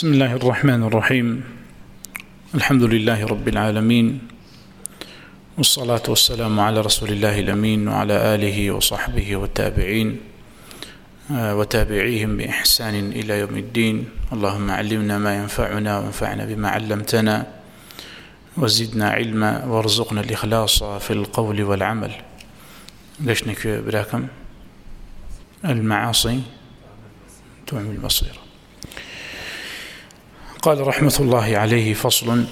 بسم الله الرحمن الرحيم. الحمد لله رب العالمين، والصلاة والسلام على رسول الله الأمين وعلى آله وصحبه والتابعين وتابعيهم بإحسان إلى يوم الدين. اللهم علمنا ما ينفعنا وانفعنا بما علمتنا وزدنا علما وارزقنا الإخلاص في القول والعمل. قشنك براكم المعاصي تعمي البصيرة. قال رحمة الله عليه: فصل: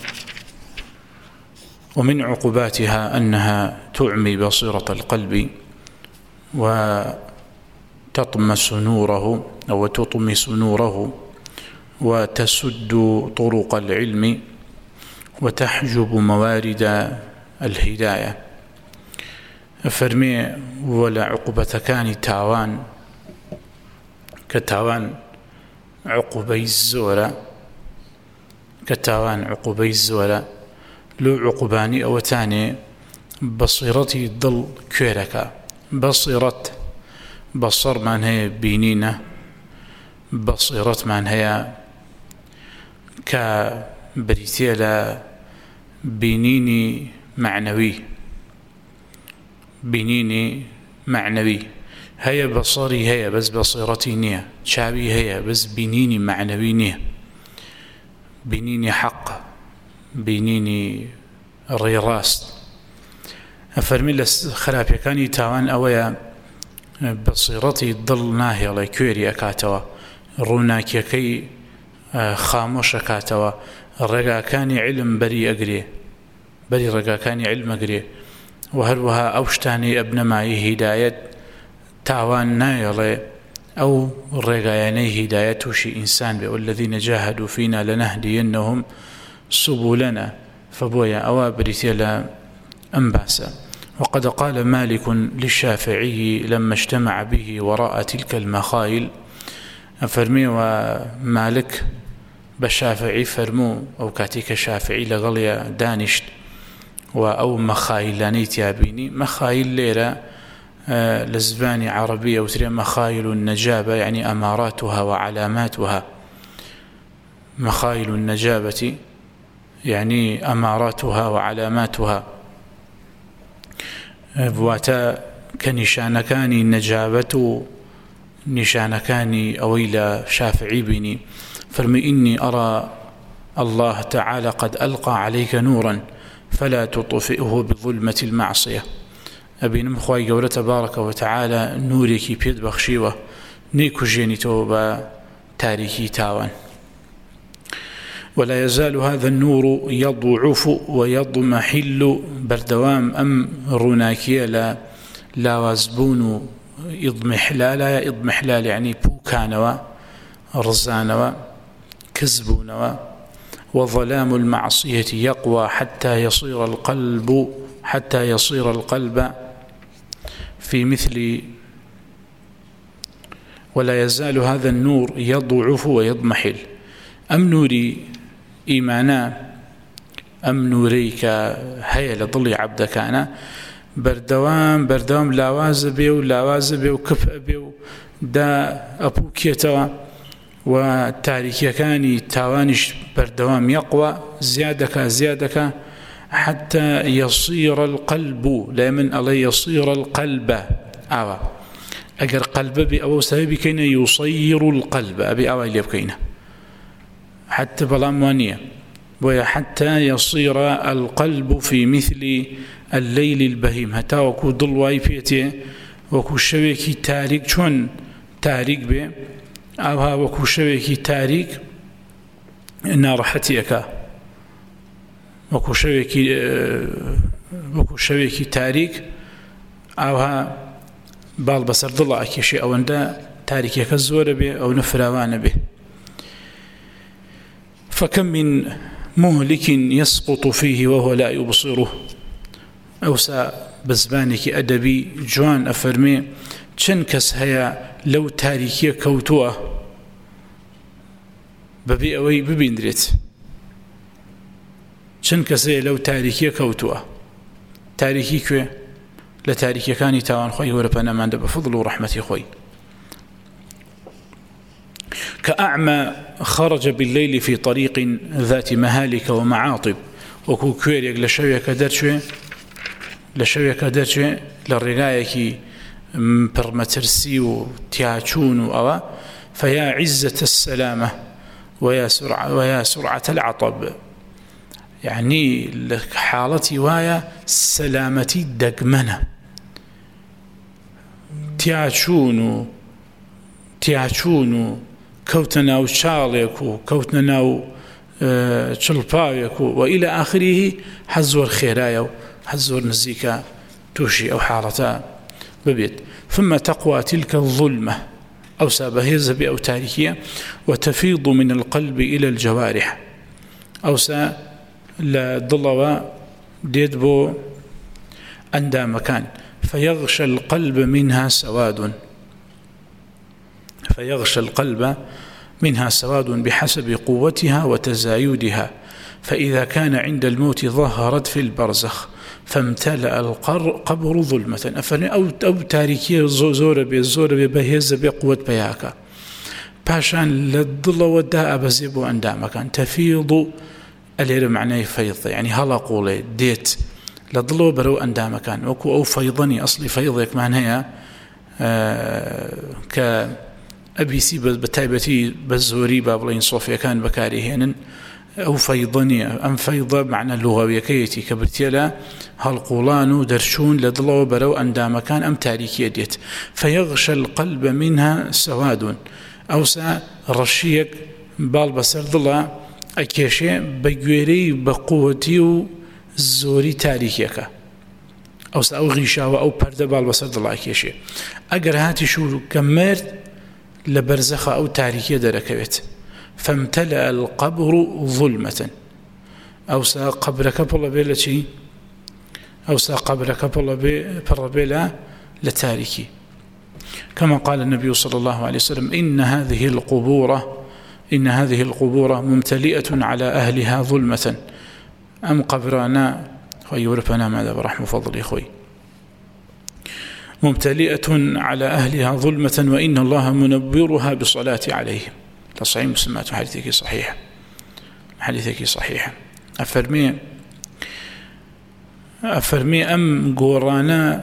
ومن عقوباتها أنها تعمي بصيرة القلب وتطمس نوره أو تطمس نوره وتسد طرق العلم وتحجب موارد الهداية. فرمي ولا عقوبة كان تاوان كتاوان عقوبي الزورة كتاوان عقوبي الزورة لو عقوباني أو تاني بصيرتي ضل كيركا. بصر من هي بينينة، بصيرة من هي كبريتيلا بينيني معنوي هي بصري هي بس بصيرتي نية، شابي هي بس بينيني معنوي نية، بينيني حق، بينيني ريراست. أفرمي لخرابي كان يتاوان أويا بصيرتي ضل ناهي الله كويري أكاتوا روناكي كي خاموش أكاتوا الرقا كان علم بري أقري رقا كان علم أقري وهروها أوشتاني ابن معي هداية تاوان نايلي أو الرقاياني هدايته شي إنسان والذين جاهدوا فينا لنهدينهم سبلنا فبويا أوابرتي أنباسا. وقد قال مالك للشافعي لما اجتمع به وراء تلك المخايل، فرمي ومالك بالشافعي فرمو أو كاتيك الشافعي لغليا دانشت أو مخايلاني تيابيني مخايل ليرة لزباني عربية وتري مخايل النجابة يعني أماراتها وعلاماتها. مخايل النجابة يعني أماراتها وعلاماتها بواتا كنشانكاني النجابة نشانكاني أويل شافعي بني فرمي إني أرى الله تعالى قد ألقى عليك نورا فلا تطفئه بظلمة المعصية. أبي نمخواي قولة تبارك وتعالى نوريكي بيد بخشيوة نيكو جيني توبا تاريكي تاوان. ولا يزال هذا النور يضعف ويضمحل بردوام أم روناكيا لا وزبون إضمحلال يعني بوكانوا رزانوا كذبونوا. وظلام المعصية يقوى حتى يصير القلب في مثل. ولا يزال هذا النور يضعف ويضمحل. أم نوري إيمانا أم نوريك هيا لضلي عبدك أنا بردوام لاوازبي وكفأبي دا أبوكيتوا وتاريكي كاني تاوانش بردوام يقوى زيادك حتى يصير القلب لا من الله يصير القلب أجر قلب بي أو سبب كينا يصير القلب أبي أوي اللي بكينا حتى بلاموانية وحتى يصير القلب في مثل الليل البهيم حتى وكو ضلواي فيتي وكو شبكي تاريك شون تاريك بي أوها وكو شبكي تاريك نارحتيك وكو شبكي تاريك أوها بالبصر ضلع كشي أو أندا تاريكك الزور به أو نفراوان به. فكم من مهلك يسقط فيه وهو لا يبصره. أوسى بزبانك أدبي جوان أفرمي چنكس هيا لو تاريكي كوتوه ببي أوي ببندريت چنكس هيا لو تاريكي كوتوه تاريكي كوي لتاريكي كاني تاوان خوي وربنا من بفضل ورحمتي خوي كأعمى خرج بالليل في طريق ذات مهالك ومعاطب وكو كويريك لشويك درشوي للرقايك برمترسي وتياچون أو فيا عزة السلامة ويا سرعة العطب يعني حالتي ويا سلامتي دقمنة تياچون كوتنا وشالك وكوتنا وشلباوك وإلى آخره حزور خيرايا حزور نزيكا توشي أو حالتا ببيت ثم تقوى تلك الظلمة أو سابهيز أو تاريخية وتفيض من القلب إلى الجوارح أو لضلوا ديدبو أندى مكان فيغشى القلب منها سواد بحسب قوتها وتزايدها فإذا كان عند الموت ظهرت في البرزخ فامتلأ القبر ظلمة أو تاريكية زور بهز بقوة بياكا باشان للضل وداء بزيبو عندما كان تفيض الهر معناه فيض يعني هلا قولي ديت للضل برو عندما كان وكو أو فيضني أصلي فيضك معناه كأبي سي بتايبتي بزوري بابلين صوفيا كان بكاريهن أو فيضني أم فيضة معنى اللغوية كيتي كبرتيلا هالقولان درشون لضلوا برو أندام كان أم تاريكية ديت فيغشى القلب منها سواد أو رشيك بالبصر ضلا أكيشي بجوري بقوتي وزوري تاريكيك أو غيشاوة أو برد بالبصر ضلا أكيشي أجر هاتي شو كمرت لبرزخة أو تاريكية دركبت فامتلأ القبر ظلمة أو قبرك بالله بلا شيء أو قبرك بالله بلا لتاريكي كما قال النبي صلى الله عليه وسلم إن هذه القبور ممتلئة على أهلها ظلمة أم قبرانا ويورفنا ماذا برحمة فضل إخوي ممتلئة على أهلها ظلمة وإن الله منبرها بالصلاة عليهم تصحيح مسلمات حديثك صحيح أفرمي أم قورانا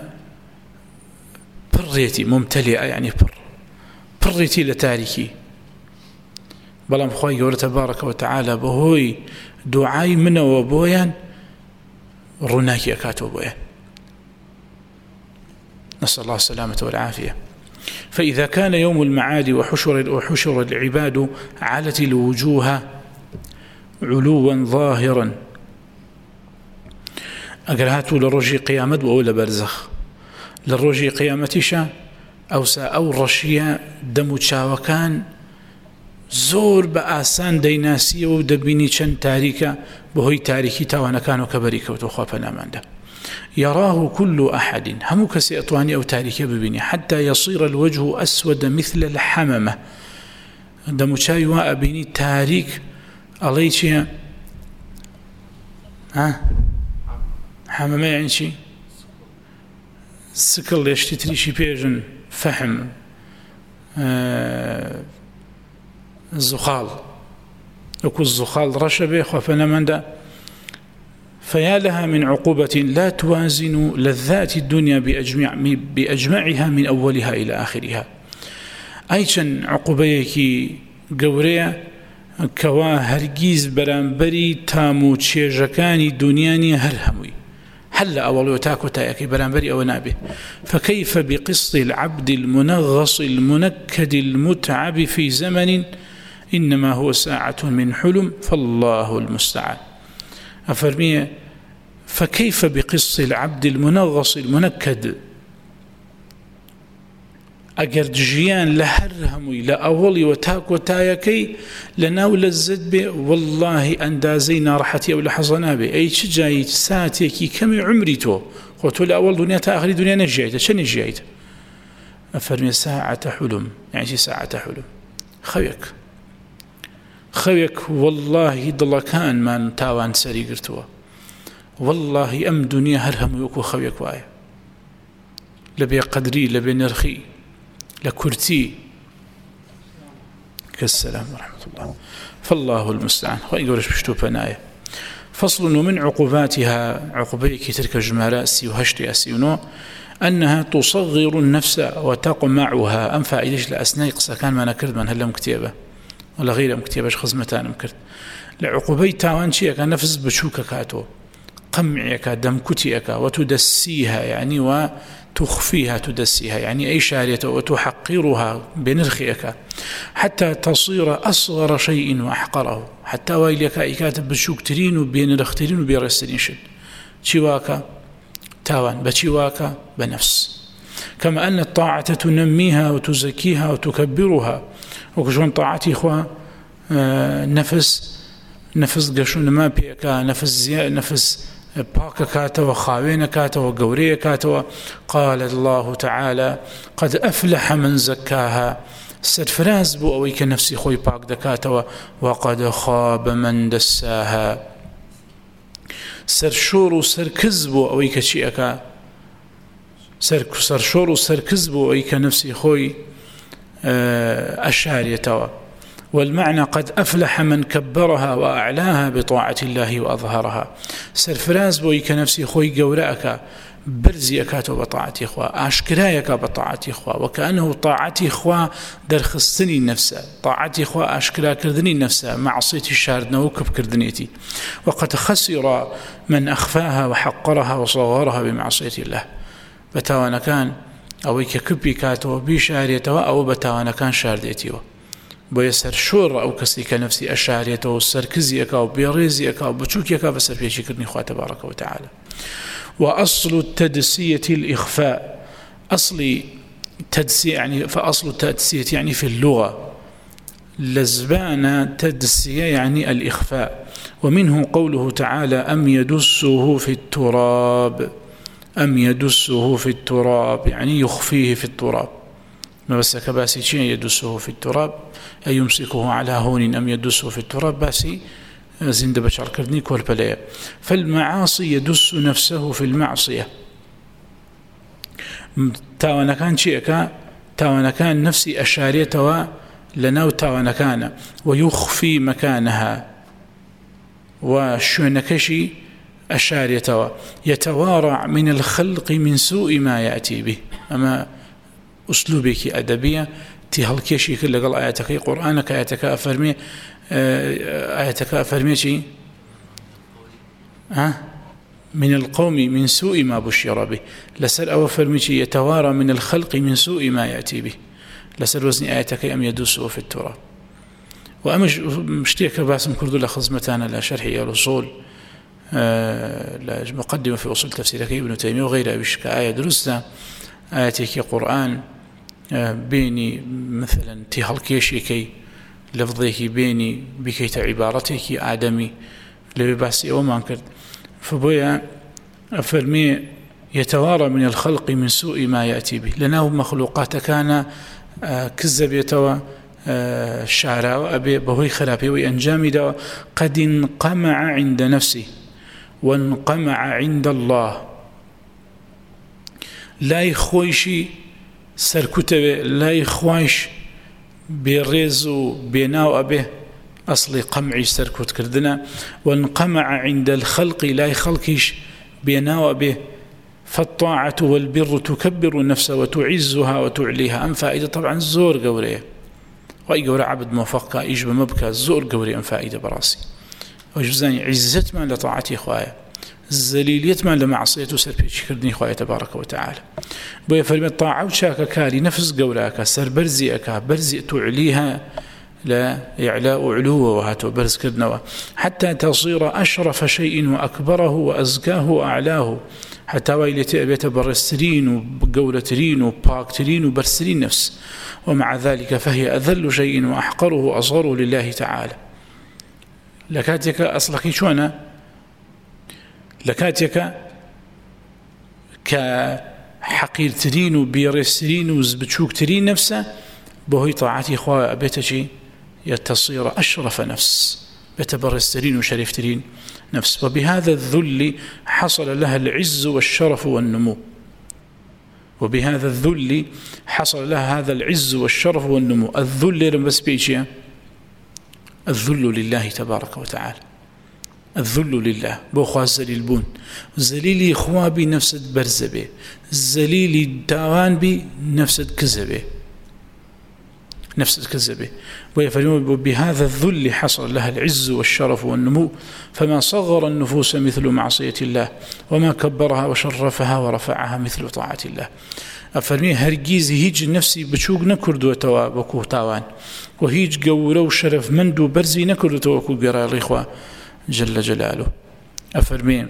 بريتي ممتلئة يعني بريتي لتاريكي بلام خواهي يوري تبارك وتعالى بهوي دعاي من وبويان رناكي أكاتو بويان نسأل الله السلامة والعافية فإذا كان يوم المعاد وحشر العباد علت الوجوه علوا ظاهرا أقرهاتوا للرجي قيامت وأولى برزخ للرجي قيامتشا أو رشيا دمو تشاوكان زور بآسان ديناسية ودبيني چند تاريكا بهوي تاريكي تاوانا كانوا كبريكا وتخوافنا ماندا يراه كل أحد هم كسيئتواني أو تاريكي ببيني حتى يصير الوجه أسود مثل الحممة دمو تشايوا أبيني تاريك عليك حممة يعني شي سكل يشتري شي بيجن فحم الزخال وكو الزخال رشبه خوفنا من ده فيا لها من عقوبة لا توازن لذات الدنيا بأجمعها من أولها إلى آخرها أيشن عقوبيك قورية كوا هرگيز برانبري تامو تشيجكاني دنياني هرهموي حل أول يتاكو تايكي برانبري أو نابه فكيف بقسط العبد المنغص المنكد المتعب في زمن إنما هو ساعة من حلم فالله المستعان أفرمي فكيف بقص العبد المنغص المنكد أجر جيان لهرهمي لأولي وتاكو تايكي لناول الزدب والله أندازينا رحتي أو لحظنا به أي شجاي ساتيكي كم عمريتو قلت لأول دنيا تآخر دنيا نجيت شن نجيت أفرمي ساعة حلم يعني ساعة حلم خويك والله ضل كان من تاوان سري قرتوا والله أم دنيا هرهم يوكو خويك وايا لبي قدري لبي نرخي لكرتي السلام ورحمة الله. فالله المستعان. ويقولش بشتو بناية. فصل ومن عقوباتها عقوبيك تلك الجمالاء سيوهشت أسيونو أنها تصغر النفس وتقمعها. أم فائدش لأسناء قصة كان ما نكرد من هلا مكتبة ولا غير مكتبش خزمتان مكرد لعقوبي تاوان شيئك نفس بشوك كاتو قمعك دمكتئك وتدسيها يعني وتخفيها تدسيها يعني أي شارية وتحقرها بنرخيك حتى تصير أصغر شيء وأحقره حتى ويلك إكاتب بشوك ترين وبينرخترين وبيرسلين شد شواك تاوان بشواك بنفس كما أن الطاعة تنميها وتزكيها وتكبرها وكشون طاعتي إخوة نفس قشون ما بيكا نفس باك كاتوا خاوين كاتوا قوري كاتوا. قال الله تعالى قد أفلح من زكاها سرفراز بو أويك نفسي خوي باك دكاتوا وقد خاب من دساها سرشور وسركز بو أويك شيئك سرشور وسركز بو أويك نفسي خوي أشاريتوا. والمعنى قد أفلح من كبرها وأعلاها بطاعة الله وأظهرها سرفراز بويك نفسي خوي قوراءك برزي أكاتو بطاعتي إخوة أشكرايك بطاعتي إخوة وكأنه طاعتي إخوة درخصتني نفسه طاعتي إخوة أشكرا كردني نفسه معصيتي الشاردنا وكب كردنيتي. وقد خسر من أخفاها وحقرها وصغرها بمعصية الله بتاوانا كان أويك كبي كاتو بشاريته أو بتاوانا كان شارديتيو بيسر شور أو كسيك نفسي أشاريته وسركزيك أو بيريزيك أو بتشوكيك بسر بيشي كردني خواه تبارك وتعالى. وأصل التدسية الإخفاء أصل تدسية يعني فأصل التدسية يعني في اللغة لزبان تدسية يعني الإخفاء. ومنه قوله تعالى أم يدسه في التراب أم يدسه في التراب يعني يخفيه في التراب ما بس كباسي شيء يدسه في التراب أي يمسكه على هون أم يدسه في التراب باسي زند بشر كردني كل بلايا. فالمعاصي يدس نفسه في المعصية تاوانا كان شيئك تاوانا كان نفسي أشاريته لناو تاوانا كان ويخفي مكانها وشونكشي أشاريته يتوارع من الخلق من سوء ما يأتي به. أما أسلوبك أدبية تهلكيشي كل قال آياتك قرآنك آياتك أفرمي شيء من القوم من سوء ما بشر به لسر أو فرمي شيء يتوارى من الخلق من سوء ما يأتي به لسر وزن آياتك أم يدسه في التراب. وأمش مشتيك باسم كردو لخزمتانا لشرحي الأصول مقدمة في أصول تفسيرك ابن تيمية وغيرها بشك آية درسنا آياتك قرآن بيني مثلا تهلكيشي لفظيك بيني بكيت عبارتك آدمي لباسي أو ما انكرت فبويا أفرمي يتوارى من الخلق من سوء ما يأتي به لأنه مخلوقات كان كذب يتوى الشعراء وأبي بهوي خرابي وأنجامي دوا قد انقمع عند نفسه وانقمع عند الله لا يخويشي سركتبه لا يخوايش بيريزو بيناو أبيه أصلي قمعي سركت كردنا وانقمع عند الخلق لا يخلقش بيناو أبيه. فالطاعة والبر تكبر النفس وتعزها وتعليها. أم فائدة طبعا زور قوريه وأي قوري عبد موفقك إيجب مبكى زور قوري أم فائدة براسي وجزاني عزت من لطاعتي إخوايا الزليلية من لمعصيته سربيش كردني إخوايا تبارك وتعالى. بويا فرمي الطاعة وشاك كاري نفس قوراك سر برزيك برزي تعليها لا إعلاء علوه وهاتو برز كردنوا حتى تصير أشرف شيء وأكبره وأزكاه وأعلاه حتى ويلتي أبيت برسترين وقولترين وباكترين وبرسرين نفس. ومع ذلك فهي أذل شيء وأحقره وأصغره لله تعالى. لكاتك أصلك شوانا لكاتك كحقيرترين وبيرسرين وزبتشوكترين نفسه بهي طاعتي إخوة أبيتشي يتصير أشرف نفس بتبرسترين وشريفترين نفس. وبهذا الذل حصل لها العز والشرف والنمو وبهذا الذل حصل لها هذا العز والشرف والنمو. الذل لما بس بيجي الذل لله تبارك وتعالى. الذل لله بو خواز زليل بون زليلي خوابي نفسد برزبه زليلي تاوان بي نفسد كذبه ويفرمون بهذا الذل حصل لها العز والشرف والنمو فما صغر النفوس مثل معصية الله وما كبرها وشرفها ورفعها مثل طاعة الله. أفرمي هرگيز هيج نفسي بچوك نكردو توابكو تاوان وهيج قورو شرف مندو برزي نكردو توابكو قرار الإخوة جل جلاله. أفرمي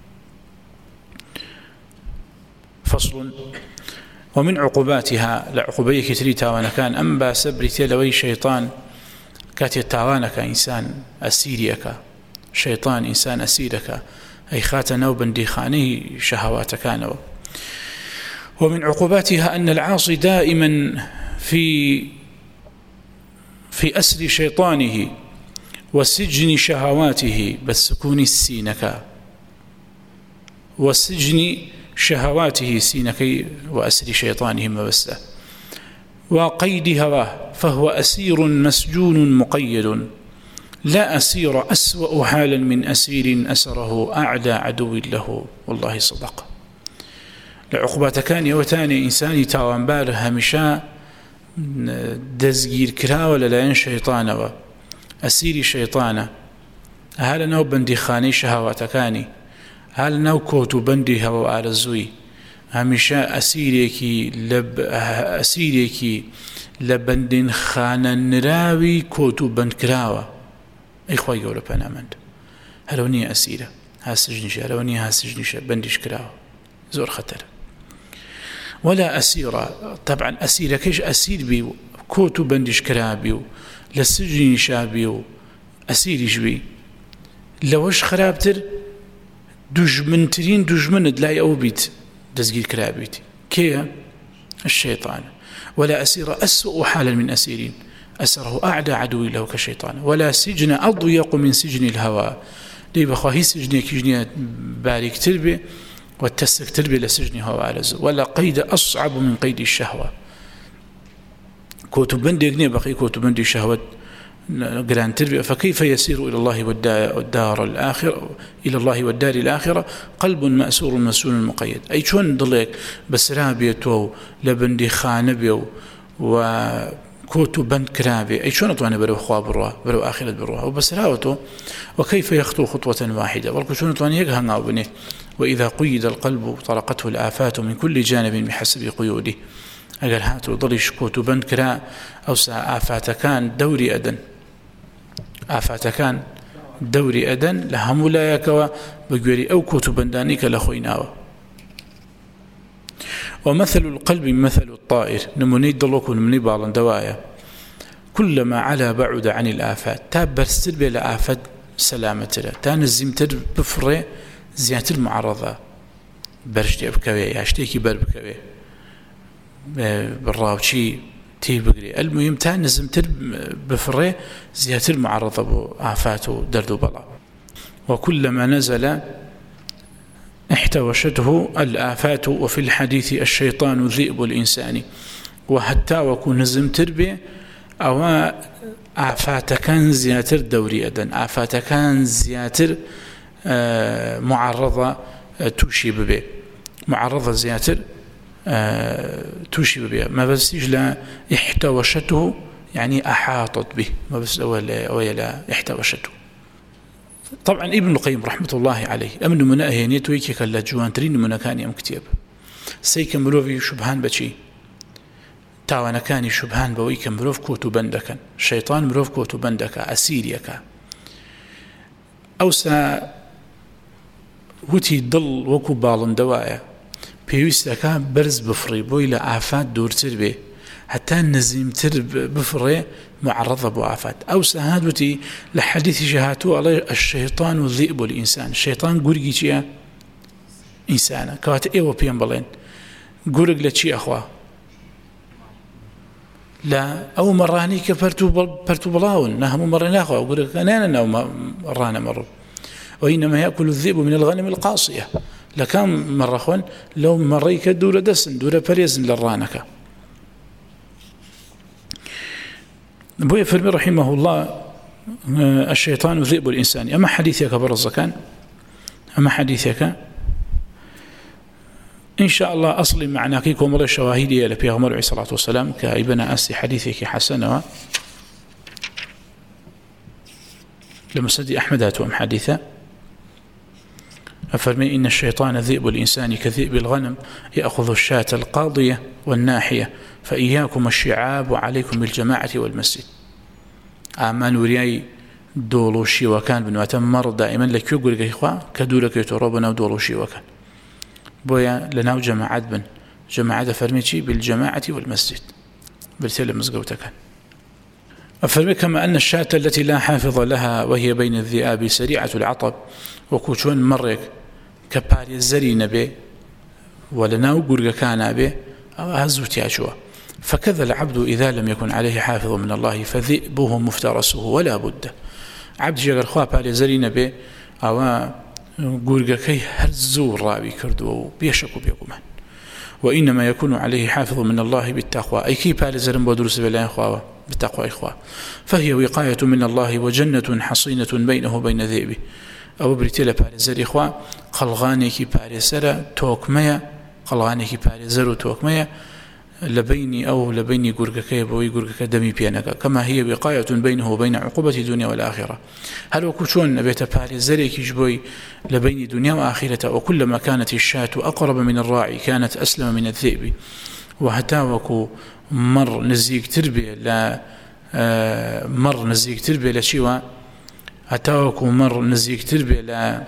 فصل ومن عقوباتها لعقوبية كتري تاوانكان أنبا سبري تلوي شيطان كاتي تاوانك إنسان أسيريك شيطان إنسان أسيرك أي خاتنا وبنديخانه شهواتكانه. ومن عقوباتها أن العاصي دائما في أسر شيطانه وسجن شهواته بالسكون السينك وسجن شهواته سينكي وأسر شيطانه مبسة وقيد هواه فهو أسير مسجون مقيد لا أسير أسوأ حالا من أسير أسره أعدى عدو له والله صدق. لعقوباتكان يوتاني إنساني تاوان باره همشا دزگیر کراوە لەلایەن شەیطانەوە ئەسیری شەیطانە هەر لەناو بەندیخانەی شەهاواتەکانی هەر لەناو کۆت و بەندی هەوە ئارەزووی هەمیشە ئەسیرێکی لە بەندینخانە نراوی کۆت و بەندکراوە ئەی خوای گەورە پەنامەند هەرەوە نییە ئەسیرە هاسجنیشە هەرەوە نییە هاسجنیشە بەندیش کراوە زۆر خەتەرە ولا أسيرة. طبعا أسيرة كيش أسير بيو كوتو بندش كرابيو لسجن شابيو أسير يجبي لوش خرابتر دجمنترين دجمن دلاي أو بيت دزجير كرابيتي كي الشيطان. ولا أسير أسوأ حالا من أسيرين أسره أعدى عدو له كشيطان. ولا سجن أضيق من سجن الهوى لي بخواهي سجني كجنية بارك تربي والتسك تربي لسجنها وعلزه. ولا قيد أصعب من قيد الشهوة كوتو بندي يقني بقي كوتو بندي شهوة قران تربي. فكيف يسير إلى الله والدار الآخرة إلى الله والدار الآخرة قلب مأسور مسؤول مقيد. أي شون ضليك بس رابيتو لبندي خانبيو وكوتو بند كرابي أي شون أطواني برو خواب الروح برو آخرة بروح وبس راوتو. وكيف يخطو خطوة واحدة ولكن شون أطواني يقهنا وبنيه. وإذا قيد القلب طرقته الآفات من كل جانب بحسب قيوده. أقل هاتو ضليش كوتو بند كرا أو آفاتكان دوري أدن آفاتكان دوري أدن لهم لا يكوى بقوري أو كوتو بندانيك لخويناوة. ومثل القلب مثل الطائر نموني ضلوكو نموني بالا دوايا كلما على بعد عن الآفات تاب برستر بلا آفات سلامة له تانزمتر بفري زيادة المعارضة برشتي بكوي ياشتيكي بر بكوي بالراوشي تي بقري المهم تانزمتر بفري زيادة المعارضة بآفات ودرد بلا. وكلما نزل احتوشته الآفات. وفي الحديث الشيطان ذئب الإنسان. وحتى وكون نزمتر به أو آفات كان زيادة دوري أدن آفات كان زيادة معرضة توشيب به معرضة زيادة توشيب به ما بس يجلا احتوشته يعني أحاطت به ما بس أولا احتوشته. طبعا ابن القيم رحمة الله عليه أمن مناه نيتويكي كلا جوانترين منكاني أم كتاب سيك مروفي شبهان بشي تاوانا كاني شبهان بويك مروف كوتو بندكا شيطان مروف كوتو بندكا أسيريكا أوسا وتي ضل وكو بالن دوايا بيويستكا برز بفري بويلا آفات دورتر به حتى نزيمتر بفري معرضة بآفات. أوسا هادوتي لحديث شهاتو على الشيطان والذئب الإنسان. الشيطان قرقي شيئا إنسانا كوات إيوه بيان بلين قرق لشي أخوة لا أو مراني كبرتو بلاون نهم مرين أخوة قرق أنا أو مرانا مرو. وإنما يأكل الذئب من الغنم القاصية لكم مرة خون لو مريك دورة دسن دورة بريزن للرانك. أبو يفرمي رحمه الله الشيطان ذئب الإنسان. أما حديثك برزكان، أما حديثك إن شاء الله أصلي معناكيكم ولا شواهدي لبي غمر عليه الصلاة والسلام كابن أسي حديثك حسنة لمسند أحمد هاتوهم حديثا أفرمي إن الشيطان ذئب الإنسان كذئب الغنم يأخذ الشاة القاضية والناحية فإياكم الشعاب وعليكم بالجماعة والمسجد. أمان ورياي دولوشي وكان بنواتم مر دائما لك يقول إخوة كدولك يتربنا ودولوشي وكان بويا لناو جماعات بن جماعات فرميتي بالجماعة والمسجد بالتالي مزقوتك. أفرمي كما أن الشاة التي لا حافظ لها وهي بين الذئاب سريعة العطب وكوشون مرك كباري الزرين به ولناو قرق كان به هزوتي أشوا. فكذا العبد إذا لم يكن عليه حافظ من الله فذئبه مفترسه ولا بد. عبد جغر خواه باري الزرين به أو قرقكي هرزو الرابي كردو بيشكو بيقومان. وإنما يكون عليه حافظ من الله بالتقوى أي كي بالزرن بودرس بالله إخوة بالتقوى إخوة فهي وقاية من الله وجنة حصينة بينه وبين ذئبه أو بريتيلا بالزر إخوة قلغاني كي بالزر توكمية قلغاني كي بالزر توكمية لبيني أو لبيني قرقكي بوي قرقك دمي بيانك كما هي وقاية بينه وبين عقوبة الدنيا والآخرة. هل وكشون نبيت بالزر كيجبوي لبين دنيا وآخرة وكلما كانت الشاة أقرب من الراعي كانت أسلم من الذئب. وهتاوكو مر نزيك تربية لا مر نزيك تربية لشيوا هتاوكو مر نزيك تربية لا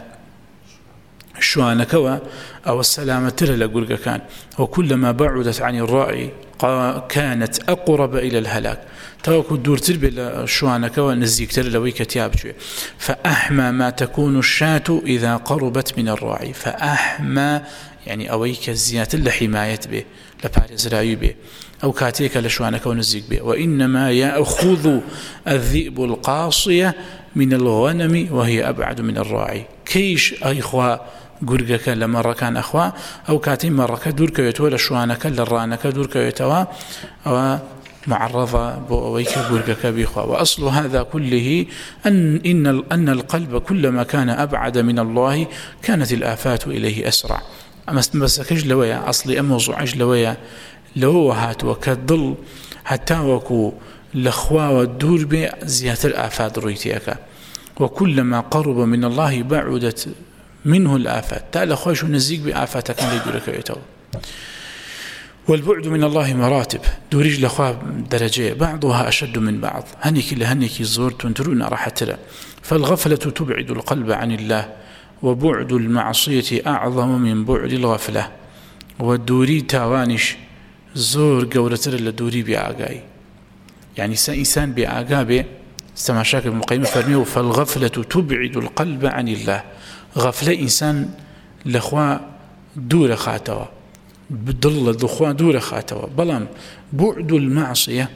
شوانكوا أو السلامة ترى لقرق كان وكلما بعدت عن الراعي كانت أقرب إلى الهلاك. تاوكو الدور تربية شوانكوا نزيك ترى لويك تياب شوية. فأحمى ما تكون الشاة إذا قربت من الراعي. فأحمى يعني أويك الزيات لحماية به لبارز رأي به أو كاتيك لشوانك ونزيك به. وإنما يأخذ الذئب القاصية من الغنم وهي أبعد من الراعي. كيش أخوة قرقك لمرة كان أخوة أو كاتين مرة كدورك يتوى لشوانك للرانك دورك يتوى أو معرضة بويك قرقك بإخوة. وأصل هذا كله أن القلب كلما كان أبعد من الله كانت الآفات إليه أسرع. أما استمسكش لويا أصلي أموزعج لويا لو هات وكدل حتى وكو لخوا والدور بي زيادة الآفات رويتيك. وكلما قرب من الله بعدت منه الآفات. تعالى خوش ونزيك بآفاتك اللي يدورك يتو. والبعد من الله مراتب دوريج لخوا درجة بعضها أشد من بعض. هنيك لهنيك الزور تنترون راح ترى. فالغفلة تبعد القلب عن الله وبعد المعصية أعظم من بعد الغفلة. والدوري تاوانش زور قولتر للدوري بآقاي يعني إنسان بآقابه استماشاك المقيمة فرميه. فالغفلة تبعد القلب عن الله. غفلة إنسان لخوا دور خاتوا بدل لخوا دور خاتوا. بلام بعد المعصية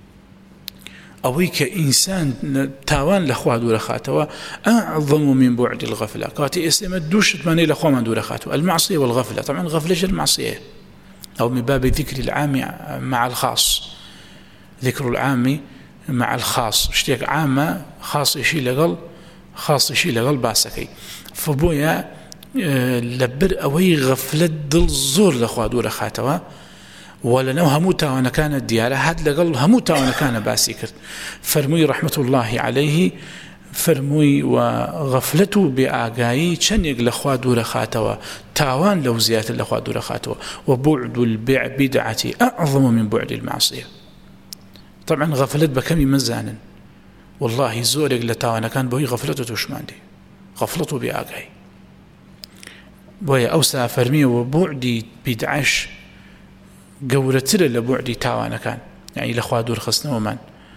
أويك إنسان تاوان لخوا دور خاتوا أعظم من بعد الغفلة. كاتي اسم الدوش ماني لخوا من دور خاتوا المعصية والغفلة. طبعا الغفلة المعصية أو من باب ذكر العام مع الخاص. ذكر العام مع الخاص اشتيك عامة خاص يشيل لقل خاص يشيل لقل باسكي. فبويا لبر أوي غفلة دل زور لخوا دور خاتوا ولنو هموتا وانا كان الديارة هاد لقل هموتا وانا كان باسكر. فرموي رحمة الله عليه فرموي وغفلته بآقاي چنيق لخوا دور خاتوا تاوان لو زيادة لخوا دور خاتوا. وبعد البيع بدعة أعظم من بعد المعصية. طبعا غفلت بكم مزانا والله زورق لتاوانا كان بوي غفلته تشمان دي غفلته بآقاي بوي أوسا فرمي وبعد بدعش قورتر لبعد تاوانا كان يعني لخوا دور خصنا ومان.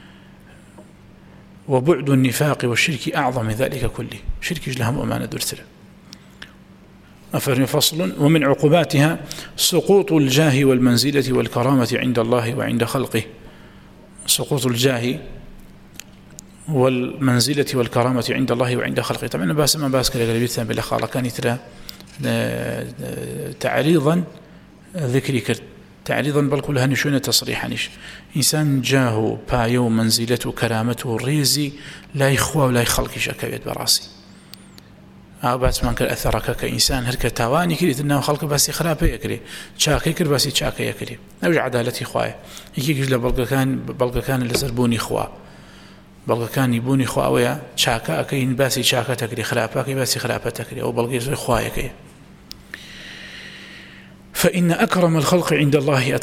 وبعد النفاق والشرك أعظم من ذلك كله. شرك لهم أمانة درتر. أفرمي فصل. ومن عقوباتها سقوط الجاه والمنزلة والكرامة عند الله وعند خلقه. سقوط الجاه والمنزلة والكرامة عند الله وعند خلقه. طبعا باس ما باس كلا قلبيتنا بالأخارة كان يترى تعريضا ذكري كرت تعريضا بل كلها نشون تصريحانش إنسان جاه بايو منزلته كرامته ريزي لا يخوى ولا يخلقش أكبيت براسي بس من كر أثرك كإنسان هرك تواني كريت إنه خلق بس خرابة يكري شاكي كر بس شاكي يكري نوج عدالتي خواي يجيك بلغ كان لزربوني خوا بلغ كان يبوني خوا ويا شاكا أكين بس شاكا تكري خرابة كي بس خرابة تكري أو بلغ يزوي خواي كي فإن أكرم الخلق عند الله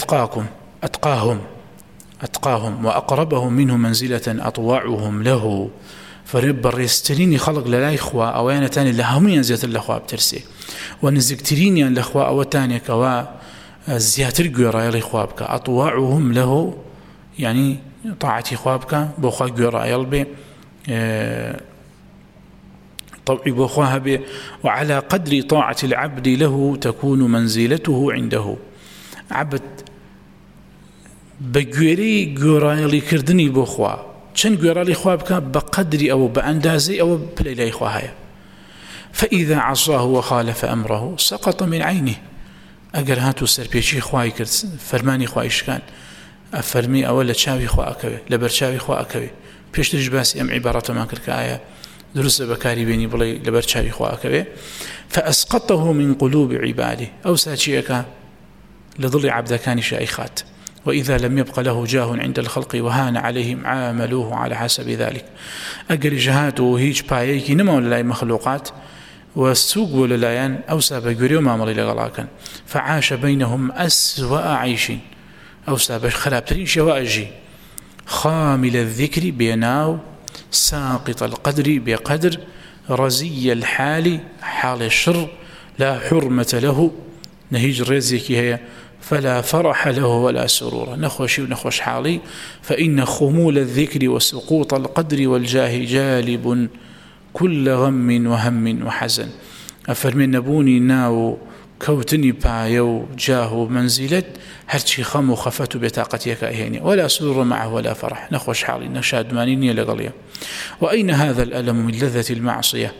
أتقاهم وأقربهم منه منزلة أطوعهم له فرب الريستريني خلق لا إخوة أو أنا تاني لهم ينزيت الأخوة بترسي ونزكتريني الأخوة أو تاني كوا زياتر جورا الأخوة أطوعهم له يعني طاعة إخوابك بوخا جورا يلبي طبعي بوخاها به وعلى قدر طاعة العبد له تكون منزلته عنده عبد بجوري جورا يلي كردني بوخوا چەند گوێڕاڵی خوا بکە بە قەدری ئەوە بە ئەندازەی ئەوە پلەی لای خوا هەیە فإذا عصاه وخالف أمره سقط من عينه ئەگەر هاتوو سەرپێچی خوای کرد فەرمانی خوای شکان ئەفەرمی ئەوە لە چاوی خوا ئەکەوێ لە بەرچاوی خوا ئەکەوێ پێشترش باسی ئەم عیبارەتەمان کرد کە ئایا دروستە بەکاری بێنی بڵێ لە بەرچاوی خوا ئەکەوێ فأسقطه من قلوب عباده ئەو ساچیەکە لە دڵی عەبدەکانیش ئەیخات وإذا لم يبق له جاه عند الخلق وهان عليهم عاملوه على حسب ذلك أجر جهاته هيج بايكي نما للاي مخلوقات والسوق وللايان أوسى بجوري وما مضي لغلاكا فعاش بينهم أسوأ عيش أوسى بخرابترين شواجي خامل الذكر بيناو ساقط القدر بقدر رزي الحال حال الشر لا حرمة له نهيج رزيكي هي فلا فرح له ولا سرور نخوشي ونخوش حالي فإن خمول الذكر وسقوط القدر والجاه جالب كل غم وهم وحزن أفرمين نبوني ناو كوتني بايو جاه منزلت هرشي خم وخفت بطاقتك أهيني ولا سرور معه ولا فرح نخوش حالي نشاد مانيني لقليا وأين هذا الألم من لذة المعصية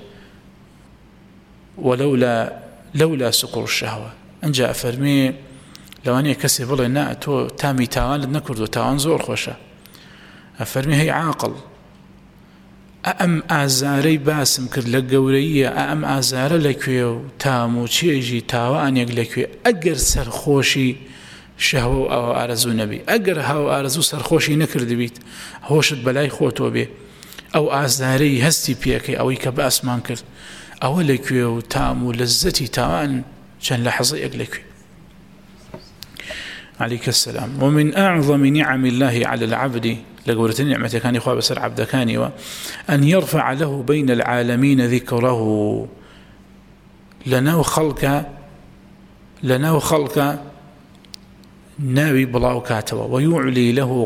لولا سقور الشهوة أن جاء فرمي لو أني كسي بڵێ نا تۆ تامی تاوان لە نەکردو تاوان زۆر خۆشە ئەفەرمی هەی عاقڵ ئەم ئازارەی باسم کرد لە گەورەیە ئەم ئازارە لەکوێ و تام و چێژی تاوانێک لەکوێ ئەگەر سەرخۆشی شەهوە و ئەوە ئارەزوو نەبی ئەگەر هاو ئارەزوو سەرخۆشی نەکردبیت هۆشت بەلای خۆتۆ بێ ئەو ئازارەی هەستی پێکەی ئەوەی کە باسمان کرد ئەوە لەکوێ و تام و لەزەتی تاوان چەند لەحظەیەک لەکوێ عليك السلام. ومن أعظم نعم الله على العبد لقولة نعمة كان يخوى بسر عبد كان أن يرفع له بين العالمين ذكره لنا خلق ناوي بلاو كاتوا ويعلي له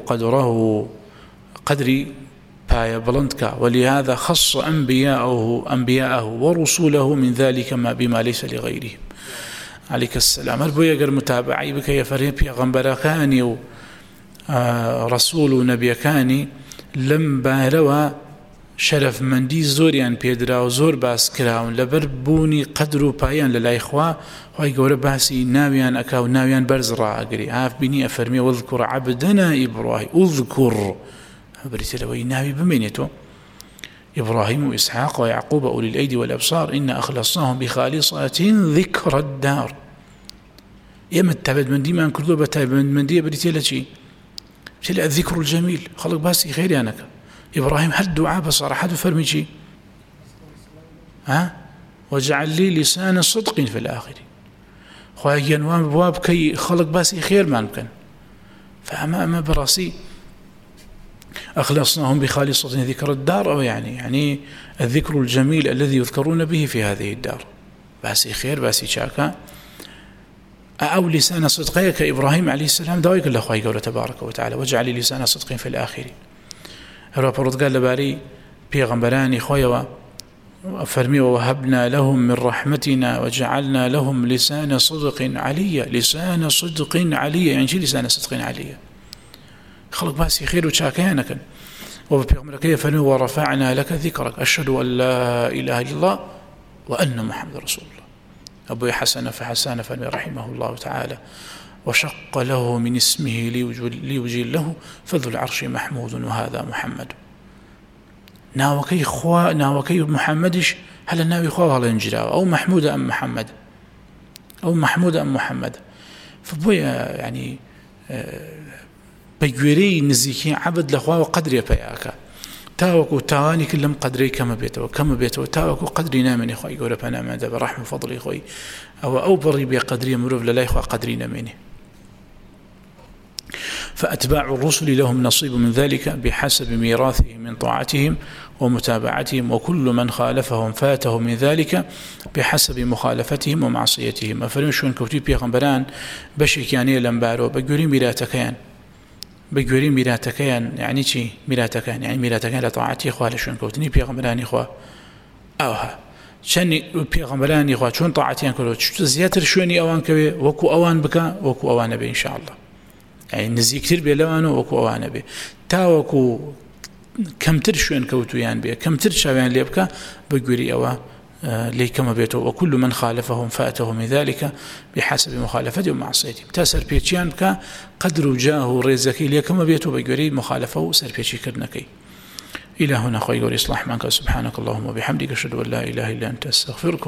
قدر بايا بلندك ولهذا خص أنبياءه ورسوله من ذلك بما ليس لغيرهم عليك السلام. هل بو يقر متابعي بك يفرين بيغمبر كاني ورسول ونبي كاني لم باروا شرف مندي زوريان بيدرا وزور باس كراون لبربوني قدروا بايان للايخوا وهي قول باسي ناويان أكاو ناويان برزرا أقري عاف بني أفرمي واذكر عبدنا إبراهيم اذكر بريت لوي ناوي بمينيتو إبراهيم وإسحاق ويعقوب أولي الأيدي والأبصار إن أخلصناهم بخالصة ذكر الدار يما التابد من دي ما نكردو بتابد من دي بريتي لشي شيء الذكر الجميل خلق باسي خيري أنك إبراهيم هل دعاء بصراحة فرمي شي وجعل لي لسان صدق في الآخر خواهي جنوان بواب كي خلق باسي خير ما نمكن فأما براسي أخلصناهم بخالصة ذكر الدار أو يعني الذكر الجميل الذي يذكرون به في هذه الدار باسي خير باسي شاكا أو لسان صدقية كإبراهيم عليه السلام دوايك الله خواهي قوله تبارك وتعالى وجعل لي لسان صدق في الآخرين رب رد قال لباري بيغمبراني خويا فرمي ووهبنا لهم من رحمتنا وجعلنا لهم لسان صدق عليا لسان صدق عليا يعني شي لسان صدق عليا خلق باسي خير وشاكيانك وبيغمبرك فرمي ورفعنا لك ذكرك أشهد أن لا إله إلا الله وأن محمد رسول الله أبوي حسن فحسان فرمي رحمه الله تعالى وشق له من اسمه ليجله فذو العرش محمود وهذا محمد. ناوكي خوا ناوكي محمدش هل ناوي خوا هلا ينجرا أو محمود أم محمد أو محمود أم محمد. فبويا يعني بجوري نزيكي عبد لخوا وقدر يبياك تاوكو تاواني كلهم قدري كما بيته تاوكو قدري نامني خوي يقول أنا ما دب رحمة فضلي خوي أو بري بقدري مروف لا يخوا قدري نامني. فأتباع الرسل لهم نصيب من ذلك بحسب ميراثهم من طاعتهم ومتابعتهم، وكل من خالفهم فاته من ذلك بحسب مخالفتهم ومعصيتهم. أفرمشون كوتي بيغمبران بشك يعني لمبارو بجوري ميراتكيان بجوري ميراتكيان يعني شي ميراتكيان يعني ميراتكيان لطاعتي إخوة شون كوتني بيغمبران إخوة أوها شني بيغمبران إخوة شون طاعتيان كلو زياتر شوني أوان كوي وكو أوان بكا وكو أوان بي إن شاء الله يعني نزي كتير بيلوانو وكو أوان بي تاوكو كم ترشون كوتويان بي كم ترشاويان ليبكا بجوري أوا لي كما بيتو وكل من خالفهم فاته من ذلك بحسب مخالفته ومعصيته. تاسر بيتشيان بكا قدر جاه رزكي لي كما بيتو بجوري مخالفه وسر بيتشي كرنكي. إلى هنا خوي إصلاح منك سبحانك اللهم وبحمدك أشهد أن لا إله إلا أنت أستغفرك.